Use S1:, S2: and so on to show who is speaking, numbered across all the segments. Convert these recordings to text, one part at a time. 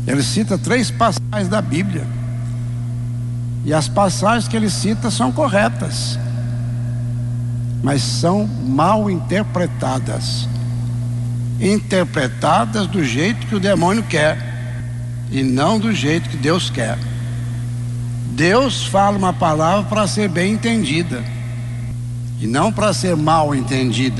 S1: Ele cita 3 passagens da Bíblia. E as passagens que ele cita são corretas, mas são mal interpretadas. Interpretadas do jeito que o demônio quer e não do jeito que Deus quer. Deus fala uma palavra para ser bem entendida e não para ser mal entendida.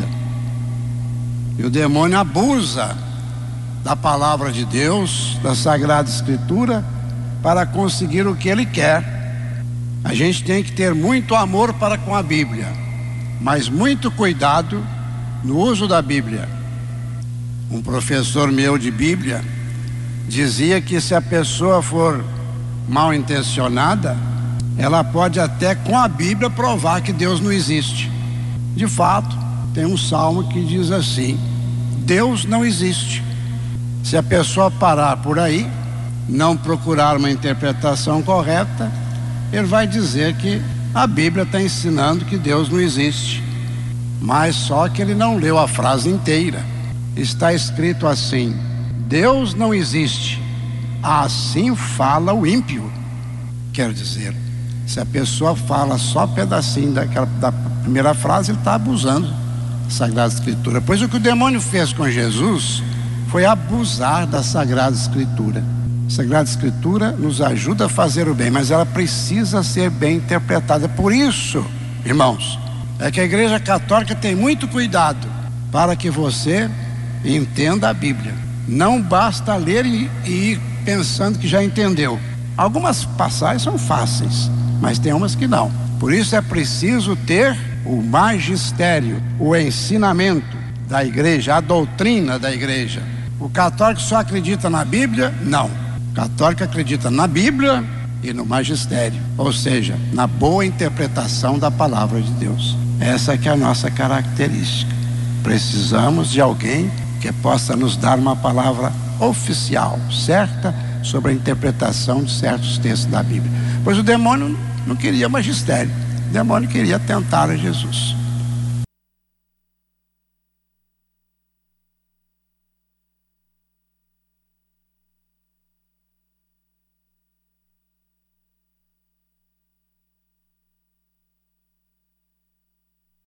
S1: E o demônio abusa da palavra de Deus, da Sagrada Escritura, para conseguir o que ele quer. A gente tem que ter muito amor para com a Bíblia, mas muito cuidado no uso da Bíblia. Um professor meu de Bíblia dizia que se a pessoa for mal intencionada, ela pode até com a Bíblia provar que Deus não existe. De fato, tem um salmo que diz assim: Deus não existe. Se a pessoa parar por aí, não procurar uma interpretação correta, ele vai dizer que a Bíblia está ensinando que Deus não existe. Mas só que ele não leu a frase inteira. Está escrito assim: Deus não existe, assim fala o ímpio. Quer dizer, se a pessoa fala só pedacinho da primeira frase, ele está abusando da Sagrada Escritura. Pois o que o demônio fez com Jesus foi abusar da Sagrada Escritura. A Sagrada Escritura nos ajuda a fazer o bem, mas ela precisa ser bem interpretada. Por isso, irmãos, é que a Igreja Católica tem muito cuidado para que você entenda a Bíblia. Não basta ler e ir pensando que já entendeu. Algumas passagens são fáceis, mas tem umas que não. Por isso é preciso ter o magistério, o ensinamento da igreja, a doutrina da igreja. O católico só acredita na Bíblia? Não. O católico acredita na Bíblia e no magistério, ou seja, na boa interpretação da palavra de Deus. Essa que é a nossa característica. Precisamos de alguém que possa nos dar uma palavra oficial, certa, sobre a interpretação de certos textos da Bíblia. Pois o demônio não queria magistério, o demônio queria tentar a Jesus.